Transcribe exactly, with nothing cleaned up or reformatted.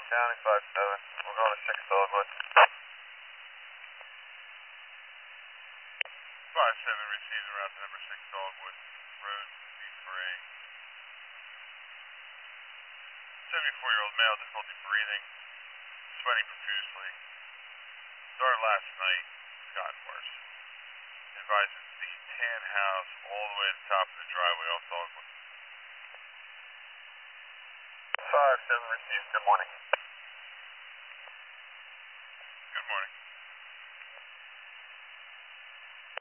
County five seven. We're going to six Dogwood. five seven receives around number six Dogwood Road, D three. seventy-four-year-old male, difficulty breathing, sweating profusely. Started last night, it's gotten worse. Advises the tan house all the way to the top of the driveway off Dogwood. five seven received. Good morning. Good morning.